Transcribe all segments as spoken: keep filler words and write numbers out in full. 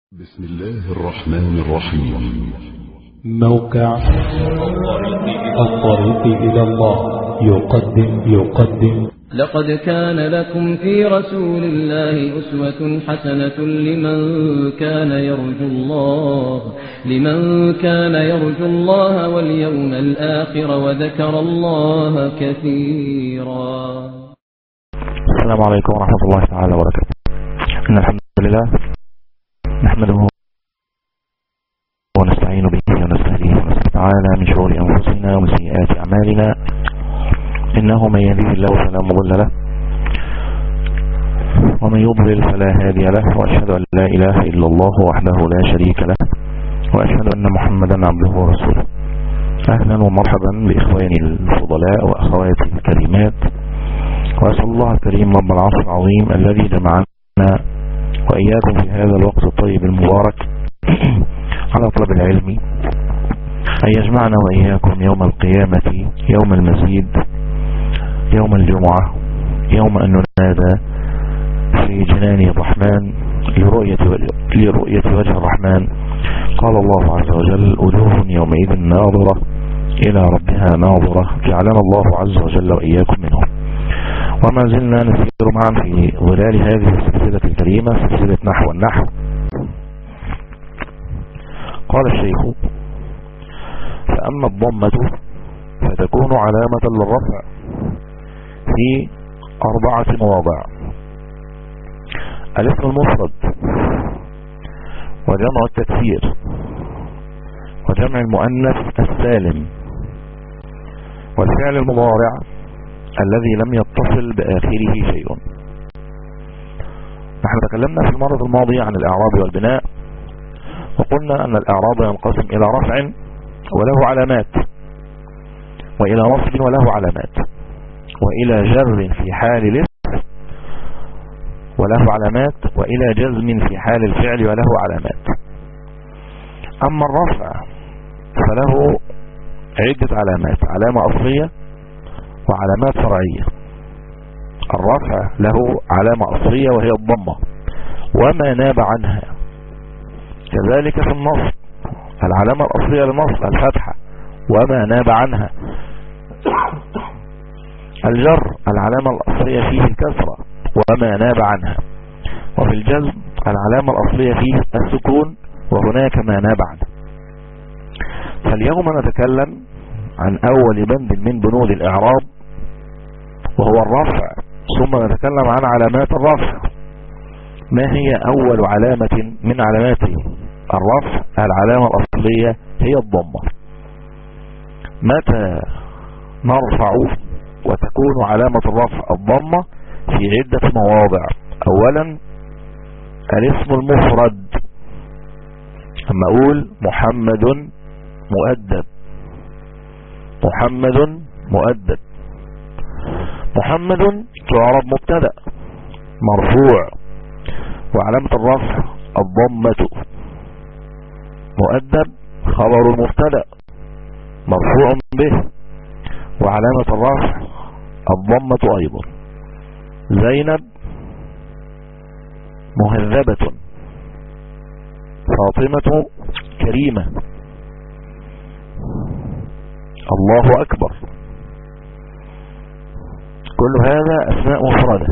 بسم الله الرحمن الرحيم. موقع الطريق إلى الله يقدم يقدم لقد كان لكم في رسول الله أسوة حسنة لمن كان يرجو الله لمن كان يرجو الله واليوم الآخر وذكر الله كثيرا. السلام عليكم ورحمة الله تعالى وبركاته. إن الحمد لله نحمده ونستعين به ونستهديه ونستغفره تعالى من شرور أنفسنا وسيئات أعمالنا، إنه من يهده الله فلا مضل له ومن يضلل فلا هادي له، وأشهد أن لا إله إلا الله وحده لا شريك له، وأشهد أن محمدا عبده ورسوله. أهلا ومرحبا بإخواني الفضلاء وأخواتي الكريمات، وأسأل الله الكريم رب العرش العظيم الذي جمعنا وإياكم في هذا الوقت الطيب المبارك على طلب العلم أن يجمعنا وإياكم يوم القيامة، يوم المزيد، يوم الجمعة، يوم أن ننادى في جنان الرحمن لرؤية, لرؤية وجه الرحمن. قال الله عز وجل: وجوه يومئذ ناظرة إلى ربها ناظرة، جعلنا الله عز وجل وإياكم منهم. وما زلنا نسير معا في ظلال هذه السلسلة الكريمة، سلسلة نحو النحو. قال الشيخ: فأما الضمة فتكون علامة للرفع في أربعة مواضع: الاسم المفرد، وجمع التكسير، وجمع المؤنث السالم، والفعل المضارع الذي لم يتصل بآخره شيء. نحن تكلمنا في المرة الماضية عن الإعراب والبناء، وقلنا أن الإعراب ينقسم إلى رفع وله علامات، وإلى نصب وله علامات، وإلى جر في حال الاسم وله علامات، وإلى جزم في حال الفعل وله علامات. أما الرفع فله عدة علامات: علامة أصلية وعلامات فرعية. الرفع له علامة أصلية وهي الضمة وما ناب عنها، كذلك في النصب العلامة الأصلية للنصب الفتحة وما ناب عنها. الجر العلامة الأصلية فيه الكسرة وما ناب عنها. وفي الجزم العلامة الأصلية فيه السكون وهناك ما ناب عنها. فاليوم نتكلم عن أول بند من بنود الإعراب وهو الرفع، ثم نتكلم عن علامات الرفع. ما هي أول علامة من علامات الرفع؟ العلامة الأصلية هي الضمة. متى نرفع وتكون علامة الرفع الضمة؟ في عدة مواضع. أولا الاسم المفرد، أما أقول محمد مؤدب، محمد مؤدب. محمد تعرب مبتدأ مرفوع وعلامة الرفع الضمة. مؤدب خبر المبتدأ مرفوع به وعلامة الرفع الضمة أيضا. زينب مهذبة، فاطمة كريمة، الله أكبر. كل هذا أسماء مفردة.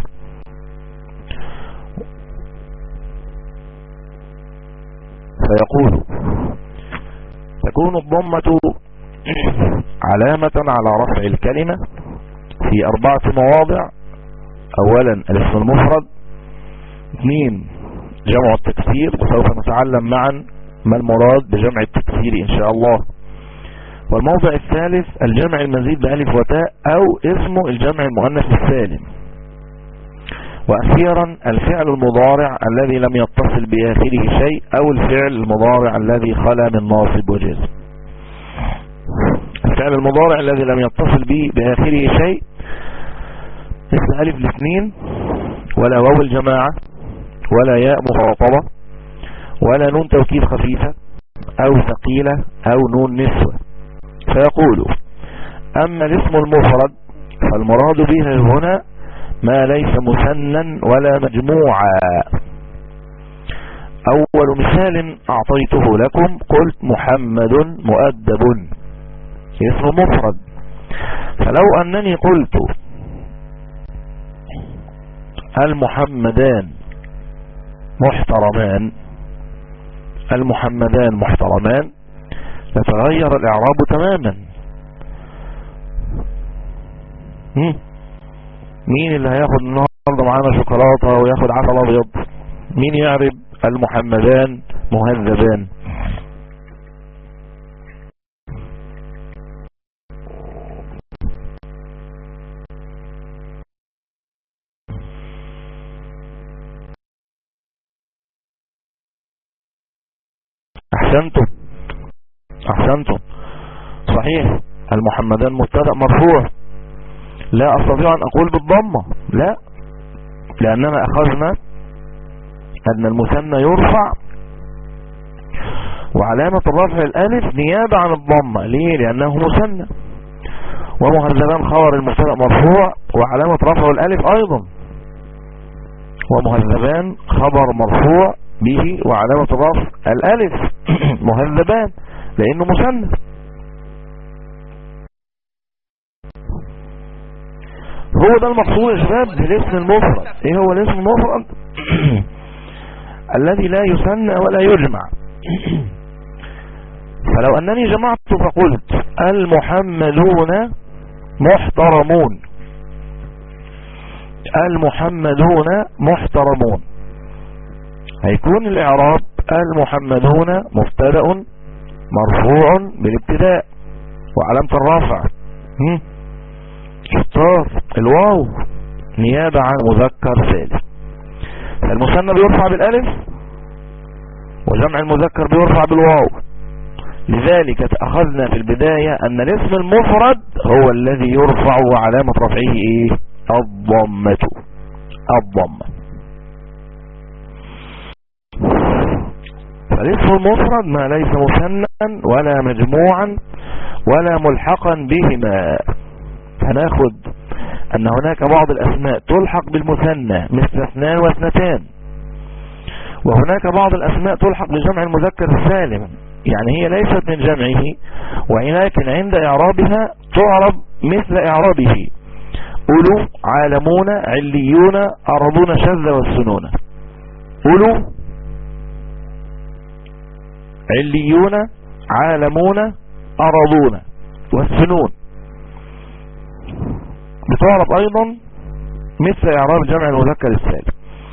فيقول: تكون الضمة علامة على رفع الكلمة في أربعة مواضع. أولا الاسم المفرد، اثنين جمع التكسير، وسوف نتعلم معا ما المراد بجمع التكسير إن شاء الله. والموضع الثالث الجمع المزيد بألف وتاء أو اسمه الجمع المؤنث السالم. وأخيرا الفعل المضارع الذي لم يتصل بآخره شيء أو الفعل المضارع الذي خلا من ناصب وجزم. الفعل المضارع الذي لم يتصل به بآخره شيء مثل ألف الاثنين ولا واو الجماعة ولا ياء مخاطبة ولا نون توكيد خفيفة أو ثقيلة أو نون نسوة. فيقول: أما الاسم المفرد فالمراد به هنا ما ليس مثنى ولا مجموعا. أول مثال أعطيته لكم قلت محمد مؤدب اسم مفرد. فلو أنني قلت المحمدان محترمان المحمدان محترمان يتغير الإعراب تماما. مين اللي هياخد النهارده معانا شوكولاتة وياخد عسل أبيض؟ مين يعرب المحمدان مهذبان؟ أحسنتم أحسنتم صحيح. المحمدان مبتدأ مرفوع، لا أستطيع أن أقول بالضمة، لا، لأننا أخذنا أن المثنى يرفع وعلامة الرفع الألف نيابة عن الضمة. ليه؟ لأنه مثنى. ومهذبان خبر المبتدأ مرفوع وعلامة رفعه الألف أيضا، ومهذبان خبر مرفوع به وعلامة الرفع الألف مهذبان لأنه مثنى. هو ده المقصود يا شباب بالاسم المفرد. ايه هو الاسم المفرد؟ الذي لا يثنى ولا يجمع. فلو أنني جمعت فقلت المحمدون محترمون، المحمدون محترمون، هيكون الإعراب المحمدون مبتدأ مرفوع بالابتداء وعلامة الرفع شطار الواو نيابة عن مذكر سالم. المثنى بيرفع بالالف وجمع المذكر بيرفع بالواو، لذلك أخذنا في البداية أن الاسم المفرد هو الذي يرفع وعلامة رفعه ايه؟ الضمة. الضمة. فالاسم المفرد ما ليس مثنى ولا مجموعا ولا ملحقا بهما. هناخد أن هناك بعض الأسماء تلحق بالمثنى مثل اثنان واثنتان، وهناك بعض الأسماء تلحق بجمع المذكر السالم، يعني هي ليست من جمعه ولكن عند إعرابها تعرب مثل إعرابه. أولو، عالمون، عليون، أرضون، شذ والسنون. أولو، عليون، عالمون، أرضون والسنون بتعرب أيضا مثل إعراب جمع المذكر السالم.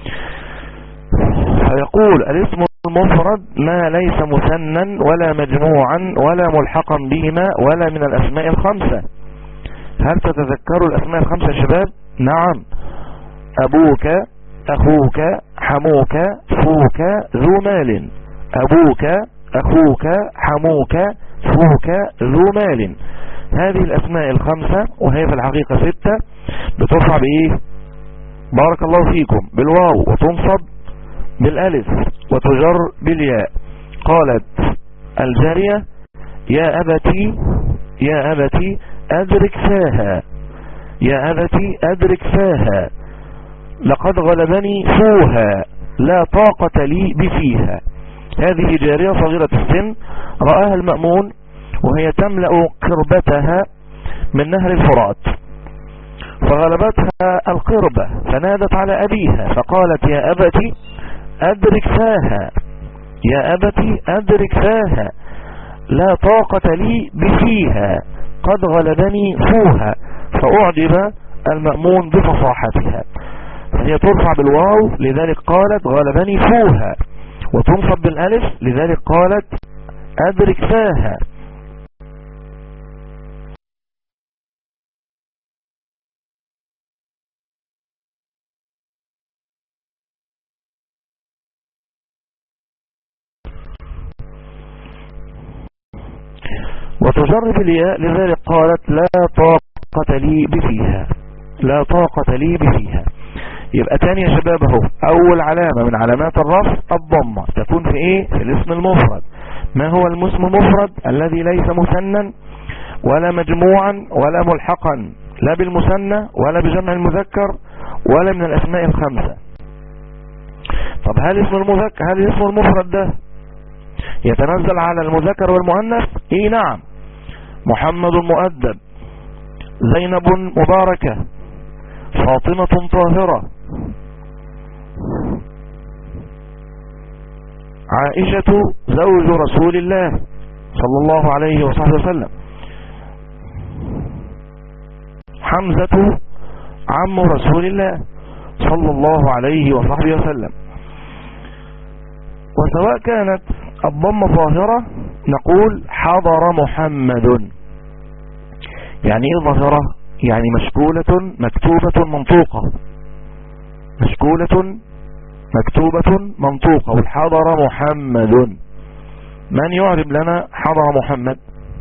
فيقول الاسم المفرد ما ليس مثنى ولا مجموعا ولا ملحقا بهما ولا من الأسماء الخمسة. هل تتذكروا الأسماء الخمسة يا شباب؟ نعم. أبوك، أخوك، حموك، فوك، ذو مال. أبوك، أخوك، حموك، فوك، ذو مال. هذه الأسماء الخمسة وهي في الحقيقة ستة بترفع بإيه؟ بارك الله فيكم بالواو وتنصب بالألف وتجر بالياء. قالت الجارية يا أبتي يا أبتي أدرك فاها، يا أبتي أدرك فاها، لقد غلبني فوها، لا طاقة لي بفيها. هذه جارية صغيرة السن رآها المأمون وهي تملأ قربتها من نهر الفرات، فغلبتها القربة فنادت على أبيها فقالت يا أبتي أدرك فاها، يا أبتي أدرك فاها، لا طاقة لي بفيها، قد غلبني فوها. فأعجب المأمون بفصاحتها، فهي ترفع بالواو لذلك قالت غلبني فوها، وتنصب بالألف لذلك قالت أدرك فاها. وتجر بالياء لذلك قالت لا طاقة لي بفيها، لا طاقة لي بفيها. يبقى تاني يا شباب اهو اول علامة من علامات الرفع الضمة تكون في ايه؟ في الاسم المفرد. ما هو الاسم المفرد؟ الذي ليس مثنى ولا مجموعا ولا ملحقا لا بالمثنى ولا بجمع المذكر ولا من الاسماء الخمسة. طب هل اسم المذكر هل اسم المفرد ده يتنزل على المذكر والمؤنث؟ ايه نعم. محمد مؤدب، زينب مباركة، فاطمة طاهرة، عائشة زوج رسول الله صلى الله عليه وصحبه وسلم، حمزة عم رسول الله صلى الله عليه وصحبه وسلم. وسواء كانت الضمة ظاهرة نقول حضر محمد. يعني ايه ظاهرة؟ يعني مشكولة مكتوبة منطوقة، مشكولة مكتوبة منطوقة. والحضر محمد، من يعرب لنا حضر محمد؟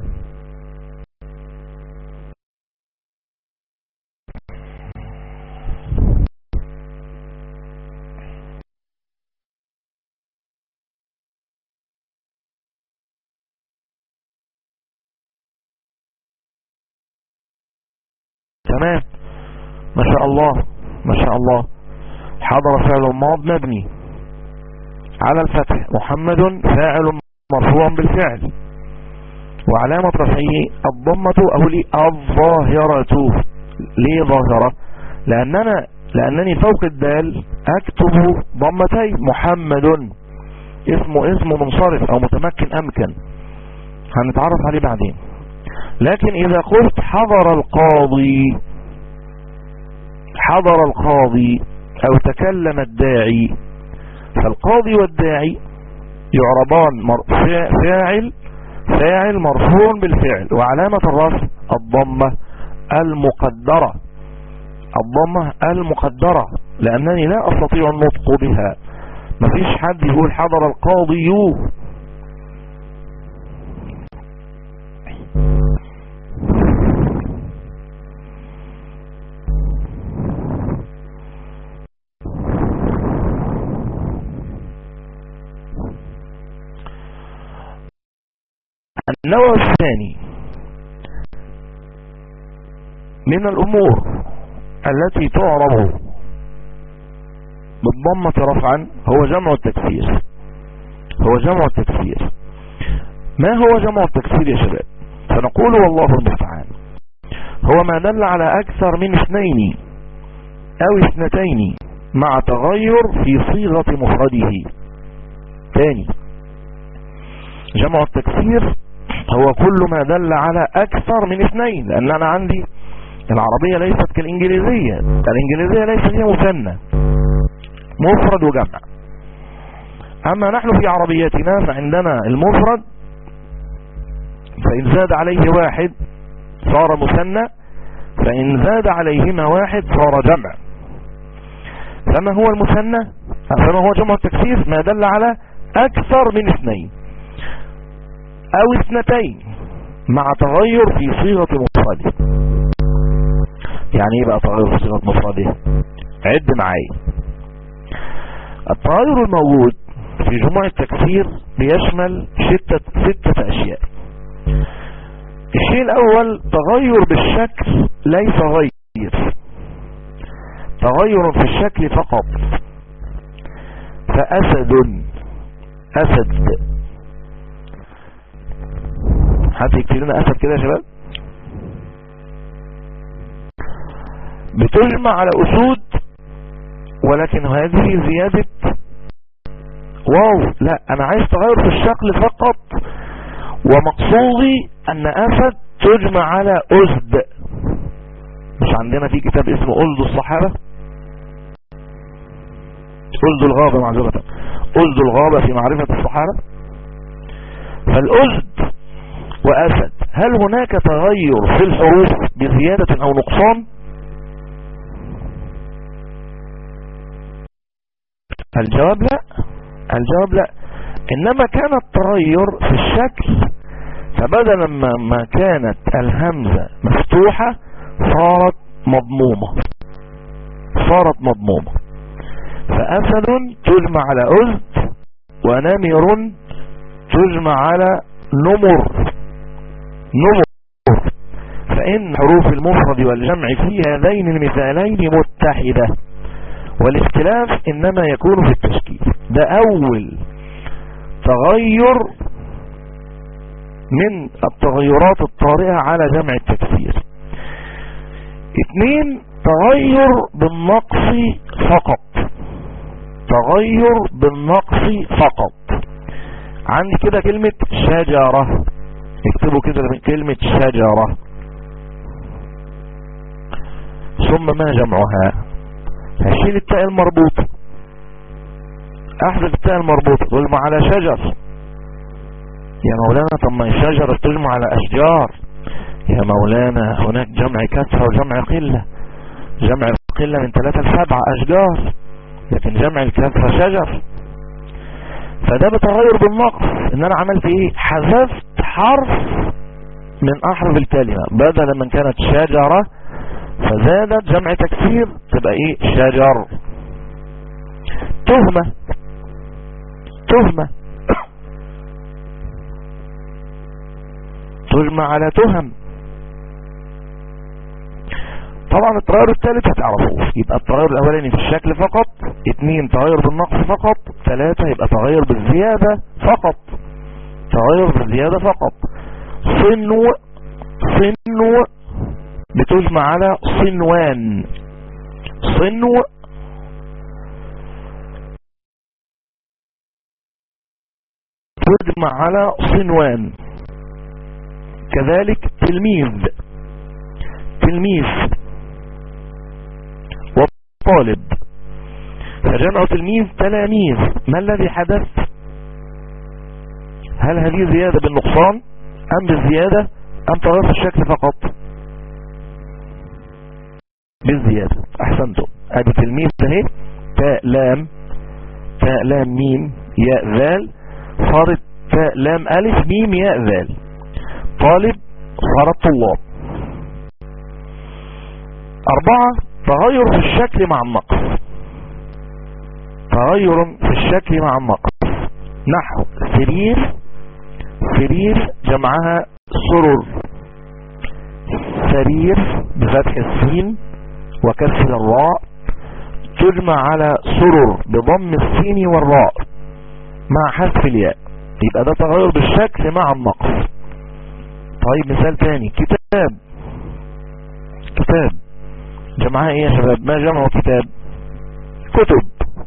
تمام، ما شاء الله ما شاء الله. حضر فعل ماض مبني على الفتح، محمد فاعل مرفوع بالفعل، وعلامة رفعه الضمة أو لي الظاهرة. ليه ظاهرة؟ لأننا لأنني فوق الدال أكتب ضمتين. محمد اسمه اسم منصرف أو متمكن أمكن، هنتعرف عليه بعدين. لكن إذا قلت حضر القاضي حضر القاضي أو تكلم الداعي، فالقاضي والداعي يعربان فاعل فاعل مرفوع بالفعل، وعلامة الرفع الضمة المقدرة الضمة المقدرة لأنني لا أستطيع النطق بها. مفيش حد يقول حضر القاضي. النوع الثاني من الأمور التي تعرب بالضمة رفعا هو جمع التكسير. هو جمع التكسير. ما هو جمع التكسير يا شباب؟ فنقول والله المستعان هو ما دل على أكثر من اثنين أو اثنتين مع تغير في صيغة مفرده. ثاني، جمع التكسير هو كل ما دل على أكثر من اثنين، لأن أنا عندي العربية ليست كالإنجليزية. الإنجليزية ليست هي مثنى، مفرد وجمع. أما نحن في عربيتنا فعندنا المفرد، فإن زاد عليه واحد صار مثنى، فإن زاد عليهما واحد صار جمع. فما هو المثنى؟ فما هو جمع التكسير؟ ما دل على أكثر من اثنين أو اثنتين مع تغير في صيغة مفرده. يعني ايه بقى تغير في صيغة مفرده؟ عد معايا. التغير الموجود في جموع التكسير بيشمل ستة, ستة أشياء. الشيء الأول تغير بالشكل ليس غير، تغير في الشكل فقط. فأسد، أسد، حد يكتب لنا أسد كده يا شباب. بتجمع على أسود، ولكن هذه زيادة واو. لا، أنا عايز تغير في الشكل فقط، ومقصودي أن أسد تجمع على أسد. مش عندنا في كتاب اسمه أسد الصحابة، أسد الغابة معذرة، أسد الغابة في معرفة الصحابة. فالأسد وأسد، هل هناك تغير في الحروف بزيادة أو نقصان؟ الجواب لا، الجواب لا. إنما كان التغير في الشكل، فبدلا ما كانت الهمزة مفتوحة صارت مضمومة، صارت مضمومة. فأسد تجمع على أسد، ونمر تجمع على نمر، نمر. فإن حروف المفرد والجمع في هذين المثالين متحدة، والاختلاف إنما يكون في التشكيل. ده اول تغير من التغيرات الطارئة على جمع التكسير. اثنين، تغير بالنقص فقط، تغير بالنقص فقط. عندي كده كلمة شجرة، اكتبوا كده كلمة شجرة، ثم ما جمعها؟ هشيل التاء المربوطة، احذف التاء المربوطة، تجمع على شجر. يا مولانا طب ما الشجرة تجمع على اشجار. يا مولانا هناك جمع كثرة وجمع قلة، جمع القلة من ثلاثة لسبعة اشجار، لكن جمع الكثرة شجر. فده بتغير بالنقص، ان انا عملت ايه؟ حذفت حرف من احرف الكلمة، بدل من كانت شجرة فزادت جمع تكسير تبقى ايه؟ شجر. تهمة، تهمة تجمع على تهم. طبعا التغير الثالث هتعرفوه، يبقى التغير الاولاني في الشكل فقط، اثنين تغير بالنقص فقط، ثلاثة يبقى تغير بالزيادة فقط، تغير بالزيادة فقط. صنو، صنو بتجمع على صنوان، صنو تجمع على صنوان. كذلك تلميذ، تلميذ وطالب، فجمع تلميذ تلاميذ. ما الذي حدث؟ هل هذه زيادة بالنقصان ام بالزيادة ام تغير في الشكل فقط؟ بالزيادة. احسنتم. ادي تلميذ اهي، تاء لام، تاء لام ميم ياء ذال، صارت تاء لام الف ميم ياء ذال. طالب صارت طلاب. اربعة، تغير في الشكل مع النقص، تغير في الشكل مع النقص. نحو سرير، سرير جمعها سرر، سرير بفتح السين وكسر الراء، تجمع على سرر بضم السين والراء مع حذف الياء، يبقى ده تغير بالشكل مع النقص. طيب مثال تاني، كتاب، كتاب جمعها ايه يا شباب؟ ما جمع كتاب؟ كتب.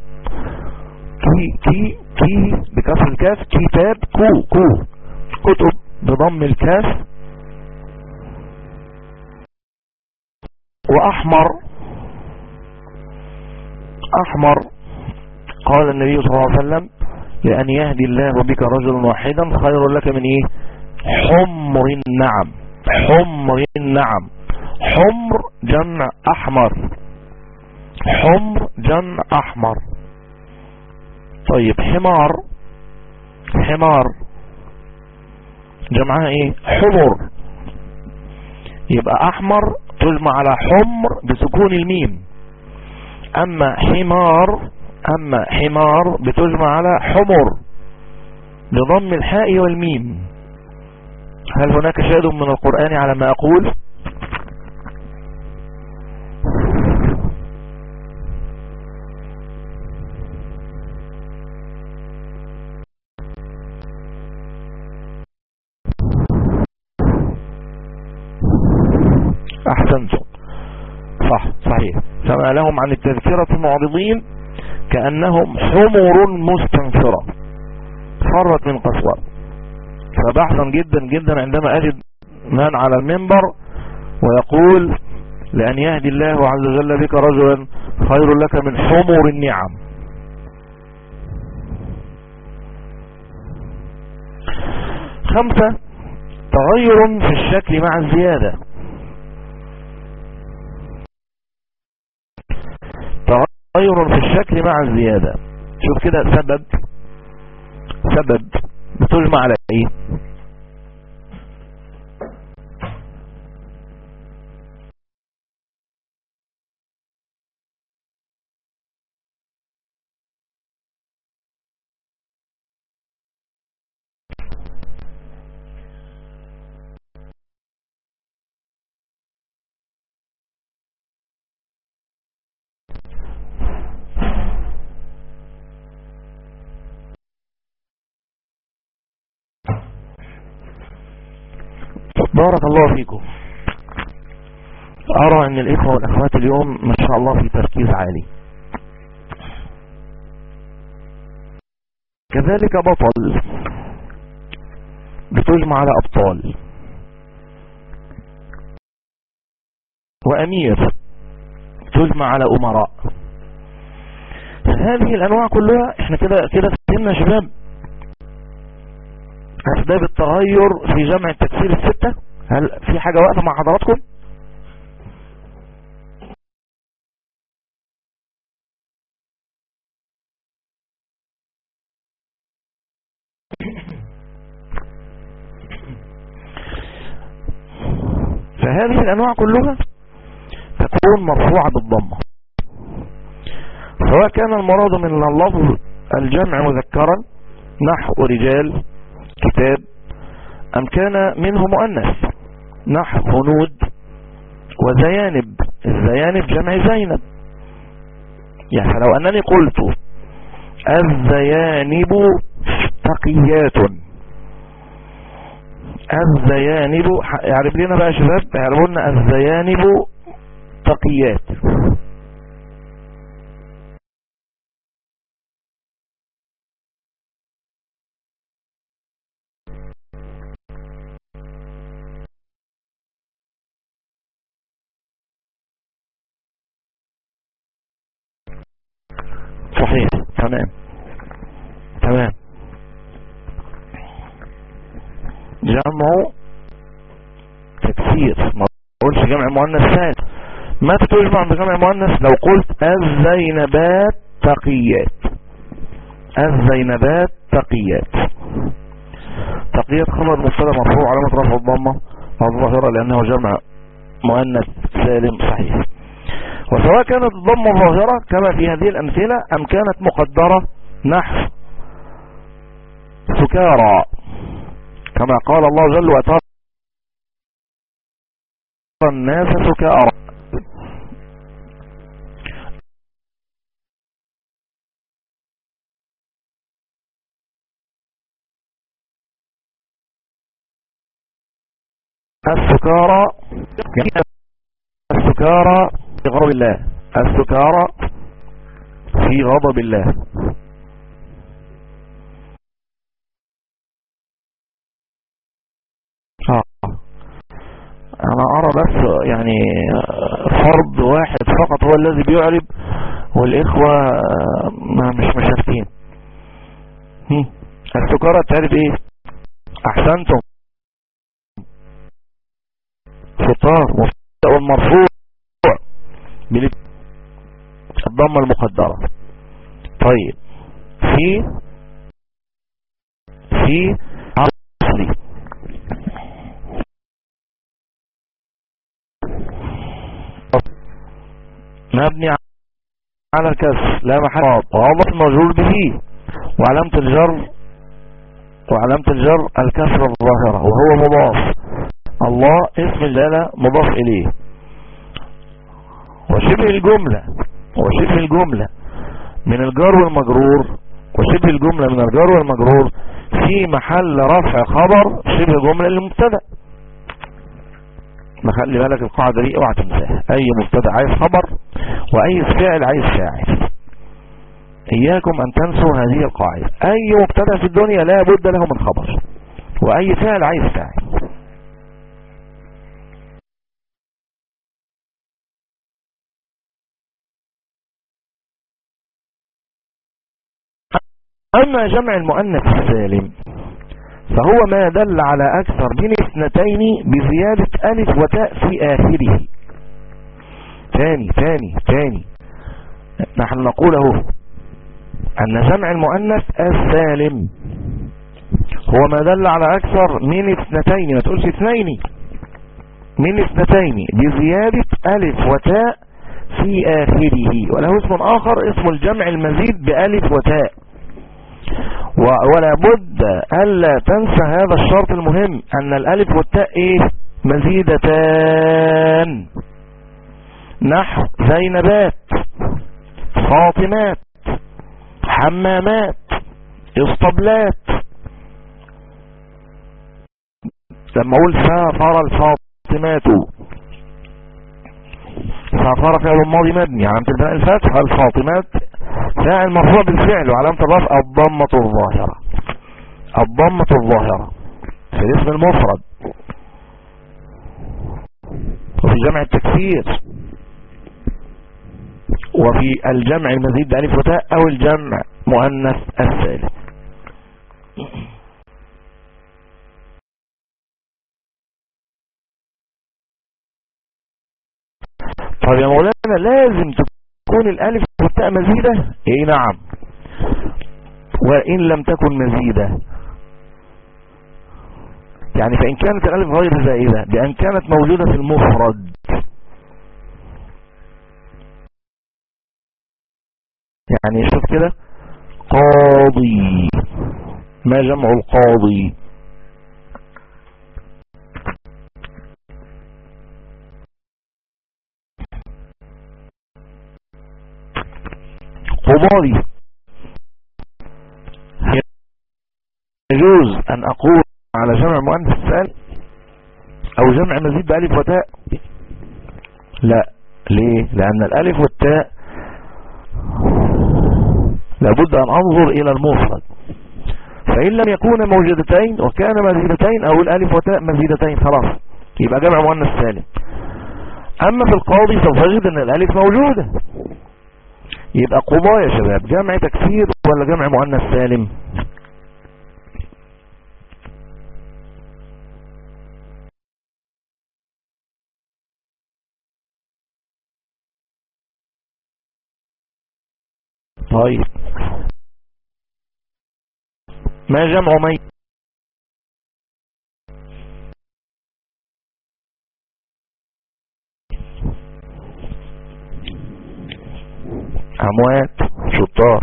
كي كي كي بكسر الكاف، كتاب كو كو، كتب بضم الكاف. واحمر، احمر قال النبي صلى الله عليه وسلم لأن يهدي الله بك رجلا واحدا خير لك من ايه؟ حمر النعم، حمر النعم. حمر جمع احمر، حمر جمع احمر. طيب حمار، حمار جمعها ايه؟ حمر، يبقى احمر تجمع على حمر بسكون الميم. اما حمار، اما حمار بتجمع على حمر بضم الحاء والميم. هل هناك شاهد من القرآن على ما اقول؟ احسنتم، صح صحيح. فما لهم عن التذكرة معرضين كأنهم حمر مستنفرة فرت من قسوة. فبحثا جدا جدا عندما اجد من على المنبر ويقول لأن يهدي الله عز وجل بك رجلا خير لك من حمر النعم. خمسة، تغير في الشكل مع الزيادة، تغير في الشكل مع الزيادة. شوف كده، سبب، سبب بتجمع على ايه؟ بارك الله فيكم. أرى أن الإخوة والأخوات اليوم ما شاء الله في تركيز عالي. كذلك بطل بتجمع على أبطال، وأمير تجمع على أمراء. هذه الأنواع كلها احنا كده كده فهمنا شباب أسباب التغير في جمع التكسير الستة. هل في حاجة واقفة مع حضراتكم؟ فهذه الأنواع كلها تكون مرفوعة بالضمة، سواء كان المراد من اللفظ الجمع مذكرا نحو رجال كتاب، أم كان منه مؤنث نحو هنود وزيانب. الزيانب جمع زينب، يعني لو أنني قلت الزيانب تقيات، الزيانب يعرف لنا بقى شباب، يعرفوا لنا الزيانب تقيات. صحيح، تمام تمام. جمع تكسير، ما تقولش جمع مؤنث سالم. ما تجمع بجمع مؤنث لو قلت الزينبات تقيات، الزينبات تقيات. تقيات خبر مبتدا مرفوع علامة رفع الضمة الظاهرة لأنه جمع مؤنث سالم صحيح. وسواء كانت الضمة ظاهرة كما في هذه الأمثلة أم كانت مقدرة نحو سكارى، كما قال الله جل وعلا الناس سكارى. السكارى السكارى في غضب الله، السكارى في غضب الله. آه. انا ارى بس يعني فرد واحد فقط هو الذي بيعرب والاخوة ما مش مشاركين. السكارى تعرف ايه؟ احسنتم، فطار مفتاء المرفوع بالضمة المقدرة. طيب في في عصري مبني على الكسر لا محل، وعضف المجرور به، وعلامة الجر وعلامة الجر الكسر الظاهرة وهو مضاف. الله اسم الجلالة مضاف إليه، وشبه الجملة وشبه الجملة من الجار والمجرور، وشبه الجملة من الجار والمجرور في محل رفع خبر شبه جملة للمبتدا. خلي بالك القاعدة دي اوعى تنساها، اي مبتدا عايز خبر واي فاعل عايز فاعل. اياكم ان تنسوا هذه القاعدة، اي مبتدا في الدنيا لا بد له من خبر واي فاعل عايز فاعل. اما جمع المؤنث السالم فهو ما دل على اكثر من اثنتين بزيادة الف وتاء في اخره. ثاني ثاني ثاني نحن نقول اهو ان جمع المؤنث السالم هو ما دل على اكثر من اثنتين، ما تقولش اثنين، من اثنتين بزيادة الف وتاء في اخره، وله اسم اخر اسم الجمع المزيد بألف وتاء. ولا بد ألا تنسى هذا الشرط المهم، أن الألف والتاء إيه؟ مزيدتان، نحو زينبات، فاطمات، حمامات، اسطبلات. لما اقول سافر الفاطمات، سافر فعل ماضي مبني علامة البناء الفتح، الفاطمات فاعل مرفوع بالفعل وعلامة الرفع الضمة الظاهرة، الضمة الظاهرة في الاسم المفرد. وفي جمع التكسير، وفي الجمع المزيد بألف وتاء او الجمع مؤنث السالم. طب يا مولانا لازم تكون الالف والتاء مزيدة؟ ايه نعم. وان لم تكن مزيدة يعني فان كانت الالف غير زائدة بان كانت موجودة في المفرد. يعني شوف كده، قاضي، ما جمع القاضي؟ قضاضي. يجوز ان اقول على جمع مؤنث سالم او جمع مزيد بألف وتاء؟ لا. ليه؟ لان الالف والتاء لابد ان انظر الى المفرد، فان لم يكون موجودتين وكان مزيدتين او الالف وتاء مزيدتين خلاص يبقى جمع مؤنث سالم. اما في القاضي سوف اجد ان الالف موجودة، يبقى قضاء يا شباب جمع تكسير ولا جمع مؤنث سالم؟ طيب ما جمع ميت؟ اموات. شطار.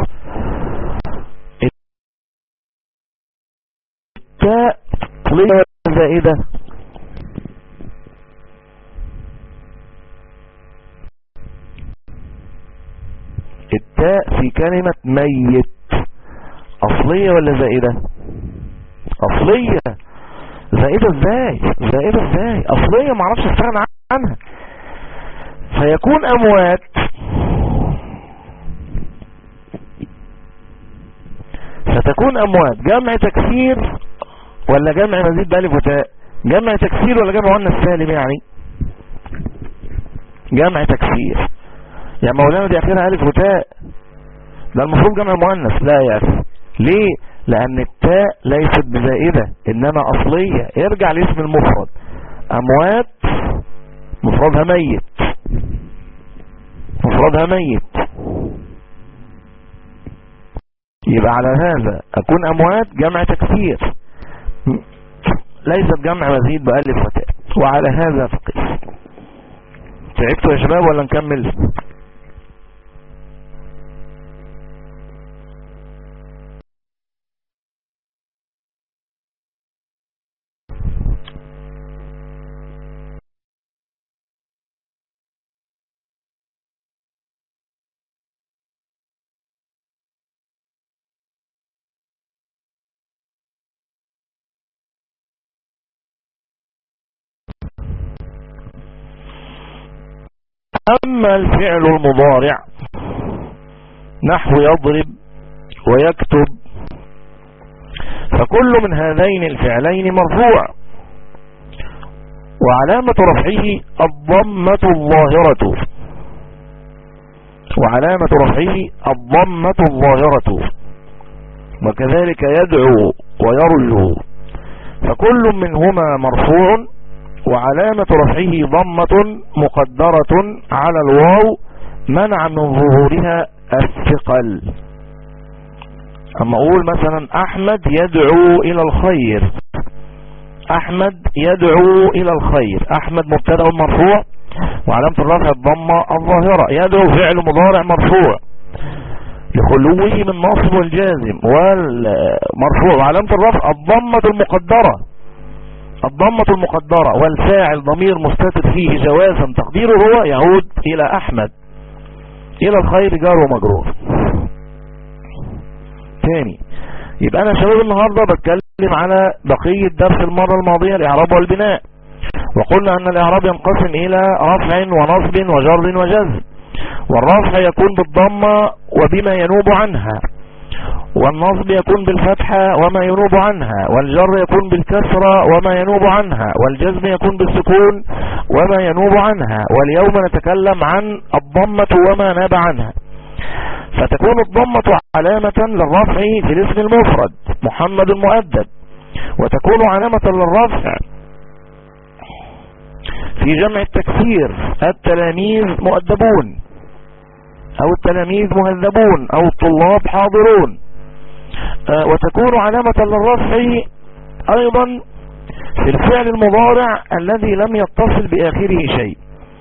التاء ليه زائدة؟ التاء في كلمة ميت اصلية ولا زائدة؟ اصلية. زائدة ازاي؟ زائدة ازاي؟ اصلية معرفش استغنى عنها. فيكون اموات ستكون اموات جمع تكسير ولا جمع مزيد بألف وتاء؟ جمع تكسير ولا جمع مؤنث سالم؟ يعني جمع تكسير. يا مولانا دي اخرها الف وتاء، ده المفروض جمع مؤنث. لا يا اخي. ليه؟ لان التاء ليست بزائدة انما اصلية. ارجع لاسم المفرد. اموات مفردها ميت، مفردها ميت، يبقى على هذا اكون اموات جمع تكسير ليست جمع مزيد بألف وتاء. وعلى هذا فقس. تعبتوا يا شباب ولا نكمل؟ أما الفعل المضارع نحو يضرب ويكتب فكل من هذين الفعلين مرفوع وعلامة رفعه الضمة الظاهرة، وعلامة رفعه الضمة الظاهرة. وكذلك يدعو ويرجو فكل منهما مرفوع وعلامة رفعه ضمة مقدرة على الواو منع من ظهورها الثقل. اما اقول مثلا احمد يدعو الى الخير، احمد يدعو الى الخير، احمد مبتدأ مرفوع وعلامة الرفع الضمة الظاهرة. يدعو فعل مضارع مرفوع لخلوه من نصب والجازم والمرفوع وعلامة الرفع الضمة المقدرة، الضمة المقدرة. والفاعل ضمير مستتر فيه جوازا تقديره هو يعود الى احمد. الى الخير جار ومجرور. تاني يبقى أنا شباب النهاردة بتكلم على بقية درس المرة الماضية الإعراب والبناء، وقلنا أن الإعراب ينقسم إلى رفع ونصب وجر وجزم. والرفع يكون بالضمة وبما ينوب عنها، والنصب يكون بالفتحة وما ينوب عنها، والجر يكون بالكسرة وما ينوب عنها، والجزم يكون بالسكون وما ينوب عنها. واليوم نتكلم عن الضمة وما ناب عنها. فتكون الضمة علامة للرفع في الاسم المفرد محمد مؤدب، وتكون علامة للرفع في جمع التكسير التلاميذ مؤدبون، أو التلاميذ مهذبون، أو الطلاب حاضرون. آه وتكون علامة للرفع أيضا في الفعل المضارع الذي لم يتصل بآخره شيء.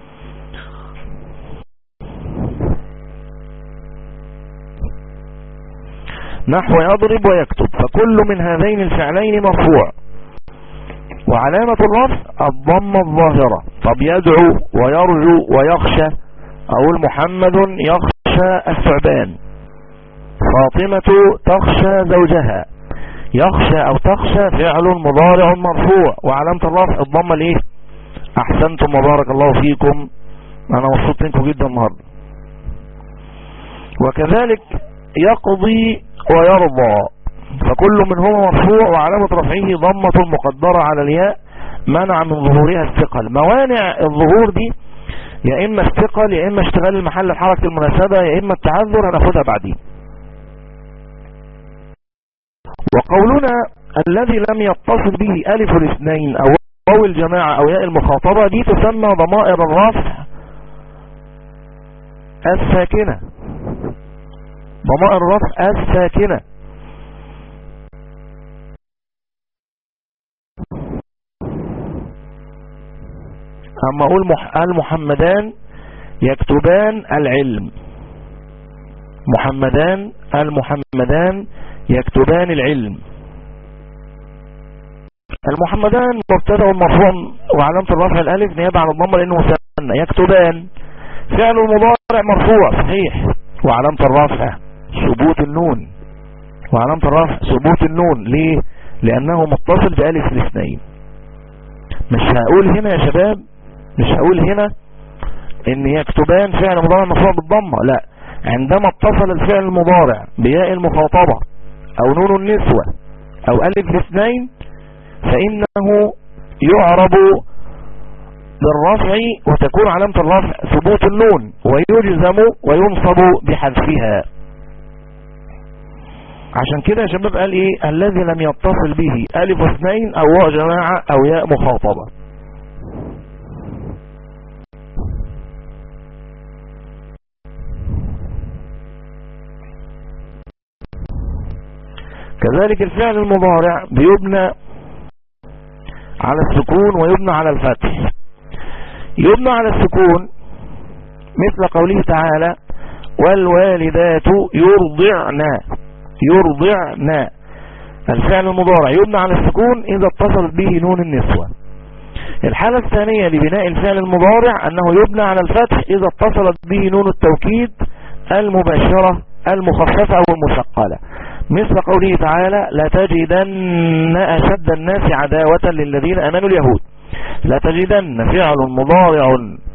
نحو يضرب ويكتب، فكل من هذين الفعلين مرفوع، وعلامة الرفع الضمة الظاهرة. طب يدعو ويرجو ويخشى، أقول محمد يخشى الثعبان، فاطمة تخشى زوجها. يخشى أو تخشى فعل مضارع مرفوع، وعلامة الرفع الضمة ليه؟ أحسنتم وبارك الله فيكم، أنا مبسوط منكم جدا النهارده. وكذلك يقضي ويرضى، فكل منهما مرفوع وعلامة رفعه ضمة مقدرة على الياء منع من ظهورها الثقل. موانع الظهور دي يا إما الثقل، يا إما اشتغال المحل الحركة المناسبة، يا إما التعذر، هناخدها بعدين. وقولنا الذي لم يتصل به ألف الاثنين أو واو الجماعة أو ياء المخاطبة دي تسمى ضمائر الرفع الساكنة، ضمائر الرفع الساكنة. أما أقول المحمدان يكتبان العلم، محمدان المحمدان يكتبان العلم. المحمدان مبتدا مرفوع وعلامة الرفع الألف نيابة عن الضمة لأنه مثنى. يكتبان فعل المضارع مرفوع صحيح، وعلامة الرفع ثبوت النون، وعلامة الرفع ثبوت النون. ليه؟ لأنه متصل بألف الاثنين. مش هقول هنا يا شباب، مش هقول هنا ان يكتبان فعل مضارع مرفوع بالضمة، لا، عندما اتصل الفعل المضارع بياء المخاطبة او نون النسوة او ألف الاثنين فإنه يعرب بالرفع وتكون علامة الرفع ثبوت النون، ويجزم وينصب بحذفها. عشان كده يا شباب قال ايه؟ الذي لم يتصل به ألف اثنين او واو جماعة او ياء مخاطبة. كذلك الفعل المضارع بيبنى على السكون ويبنى على الفتح. يبنى على السكون مثل قوله تعالى والوالدات يرضعن، يرضعن. الفعل المضارع يبنى على السكون إذا اتصلت به نون النسوة. الحالة الثانية لبناء الفعل المضارع أنه يبنى على الفتح إذا اتصلت به نون التوكيد المباشرة المخففة أو المثقلة، مثل قوله تعالى لتجدن أشد الناس عداوة للذين آمنوا اليهود. لتجدن فعل مضارع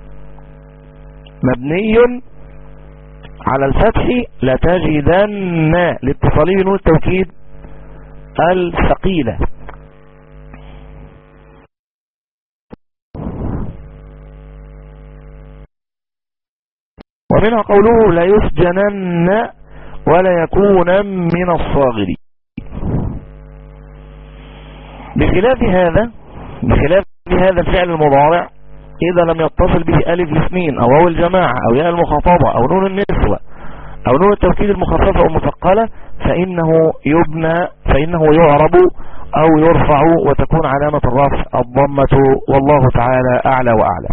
مبني على الفتح لتجدن لاتصاله بنون التوكيد الثقيلة. ومنها قوله لا يسجنن ولا يكون من الصاغرين. بخلاف هذا بخلاف هذا الفعل المضارع إذا لم يتصل به ألف الاثنين أو واو الجماعة أو ياء المخاطبة أو نون النسوة أو نون التوكيد المخففة أو المثقلة فإنه يبنى فإنه يعرب أو يرفع وتكون علامة الرفع الضمة، والله تعالى أعلى وأعلى.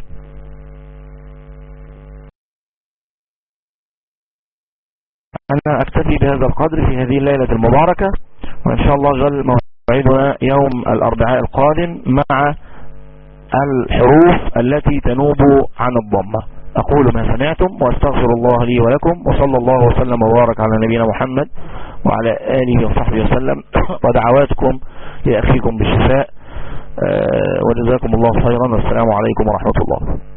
أنا أكتفي بهذا القدر في هذه الليلة المباركة، وإن شاء الله جل موعدنا يوم الأربعاء القادم مع الحروف التي تنوب عن الضمة. أقول ما سمعتم وأستغفر الله لي ولكم، وصلى الله وسلم وبارك على نبينا محمد وعلى آله وصحبه وسلم، ودعواتكم لأخيكم بالشفاء، وجزاكم الله خيرا، والسلام عليكم ورحمة الله.